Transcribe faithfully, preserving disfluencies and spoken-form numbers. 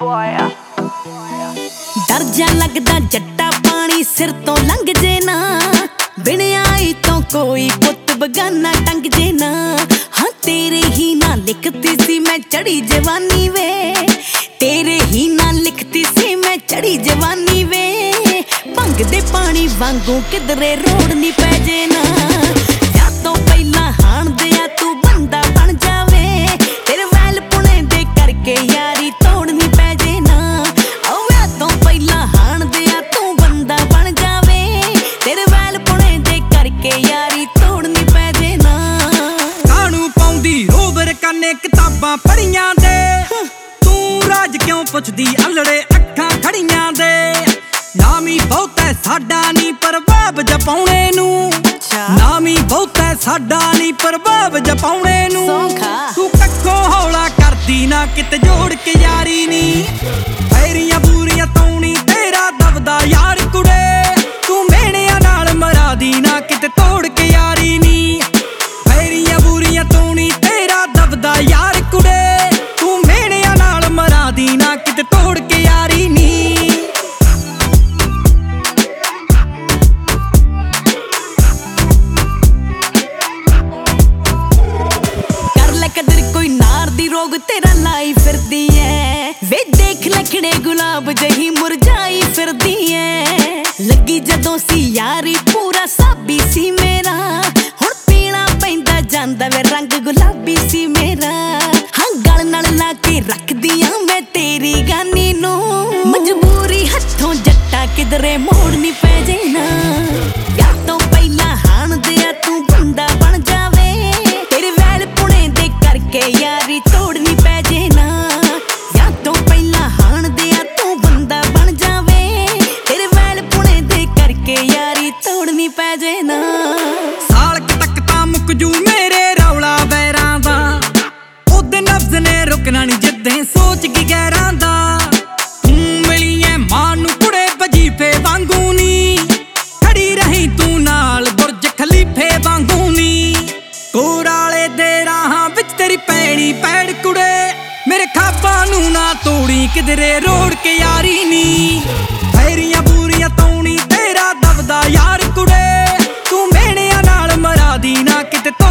डर जा लगदा जट्टा पानी सिर तो लंघ जे ना, बिन आई तो कोई पुत बगाना टंग जे ना। हाँ तेरे ही ना लिखती सी मैं चढ़ी जवानी वे, तेरे ही ना लिखती सी मैं चढ़ी जवानी वे। भंग दे पानी वांगू किधरे रोड नी पै जे ना, या तो पहला हाण दिया तू बंदा बन जावे, तेरे वैल पुणे दे करके यारी तोड़नी पै जे ना। या तो पहला हाण दिया तू बंदा बन जावे, तेरे वैल पुणे दे करके यारी तोड़नी पै जे ना। कानू पाउंदी रोबर कन्ने किताबां पढ़ियां दे, तू राज क्यों पुछदी अलड़े अखां खड़ियां दे। नामी बहुत है साडा नी प्रभाव जपाउणे नू, नामी बहुत है साडा नी प्रभाव जपाउणे नू। तू कक्खों हौला करदी ना किते जोड़ के यारी नी, पैरियां बूरियां तौणी तेरा दबदा यार कुड़े। तू मेहणियां नाल मरा दी ना किते तोड़ के यारी नी, पैरियां बूरियां तौणी तेरा दबदा यार कुड़े। तू मेहणियां नाल मरा दी ना किते तोड़ के यारी नी। रोग तेरा लाई फिरदी है वे, देख लखड़े गुलाब जही मुरझाई फिरदी है। लगी जदों सी यारी पूरा साबी सी मेरा, हुण पीना पैंदा जांदा वे रंग गुलाबी सी मेरा। हाँ गल नाल ला के रख दिया मैं तेरी गानी नू, मजबूरी हथों जट्टा किधरे मोड़नी पै जे ना। या तो पहला हाण दिया तू बंदा बन जावे, तेरे वैल पुणे दे करके यारी तोड़नी पै जे ना। या तो पहला हाण दिया तू बंदा बन जावे, तेरे वैल पुणे दे करके यारी तोड़नी पै जे ना। साल तक तां मुक जू मेरे रौला बैरां दा, ओदे नफ्स ने रुकना नी जिद्दें सोच के गैरां दा। तू मिली ऐ मां नू कुड़े वजीफे वांगू नी, खड़ी रही तू नाल बुरज खलीफे वांगू नी। कोराले दे राहां विच तेरी पैणी पैड़ कुड़े, मेरे खाबां नू ना तोड़ी किधरे रोड़ के यारी नी। पैरियां बूरियां तौणी तेरा दबदा यार कुड़े, तू मेहणियां नाल मरा दी ना किते